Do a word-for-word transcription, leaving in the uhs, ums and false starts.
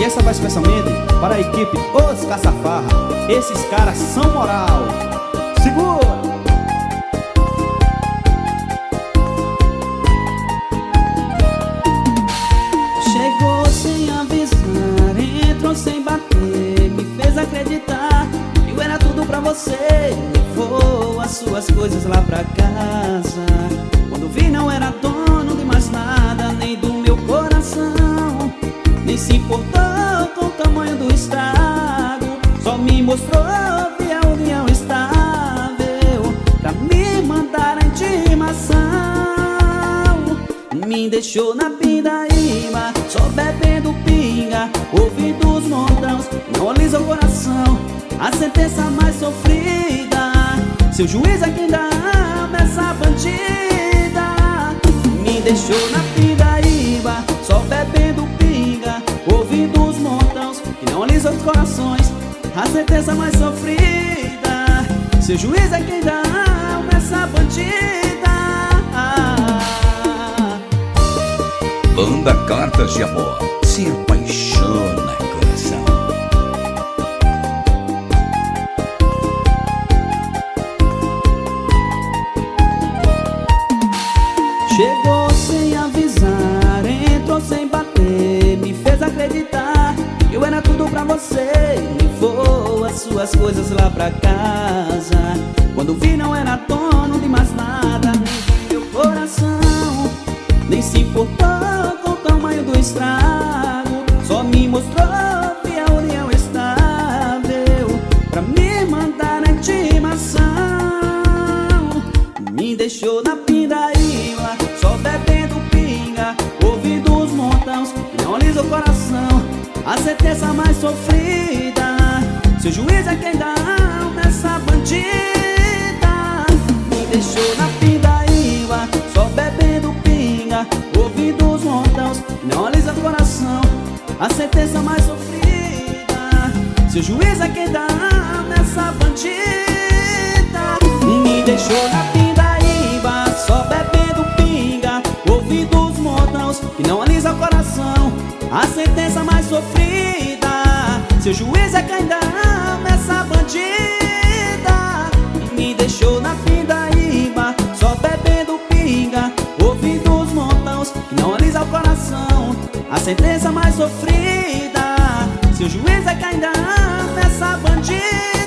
E essa vai especialmente para a equipe Os Caça-Farra. Esses caras são moral. Segura! Chegou sem avisar, entrou sem bater, me fez acreditar que eu era tudo pra você. Levou as suas coisas lá pra casa. Quando vi não era dono de mais nada, nem do meu coração. Nem se importou com o tamanho do estrago, só me mostrou que a união estável pra me mandar a intimação. Me deixou na pindaíba, só bebendo pinga, ouvindo os montões, não alisa o coração. A sentença mais sofrida, seu juiz é quem dá ama essa bandida. Me deixou na pindaíba, só bebendo pinga, ouvindo os montões, que não alisa os corações. A sentença mais sofrida, seu juiz é quem dá ama essa bandida. Banda Cartas de Amor, se apaixona, coração. Chegou sem avisar, entrou sem bater, me fez acreditar que eu era tudo pra você. Levou as suas coisas lá pra casa. Quando vi não era dono de mais nada, nem do meu coração. Nem se importou com o tamanho do estrago, só me mostrou que a união estável pra me mandar a intimação. Me deixou na pindaíba, só bebendo pinga, ouvindo os montões, que não alisa o coração. A sentença mais sofrida, seu juiz é quem dá alma essa bandida. Me deixou na pindaíba, só bebendo pinga, ouvindo os montões, que não alisa o coração. A sentença mais sofrida, seu juiz é quem dá alma essa bandida. Me deixou na pindaíba, só bebendo pinga, ouvindo os montões, que não alisa o coração. A sentença mais sofrida, seu juiz é quem dá alma essa bandida. Me deixou na pindaíba, só bebendo pinga, ouvindo os montões, que não alisa o coração. A sentença mais sofrida, seu juiz é quem dá alma essa bandida.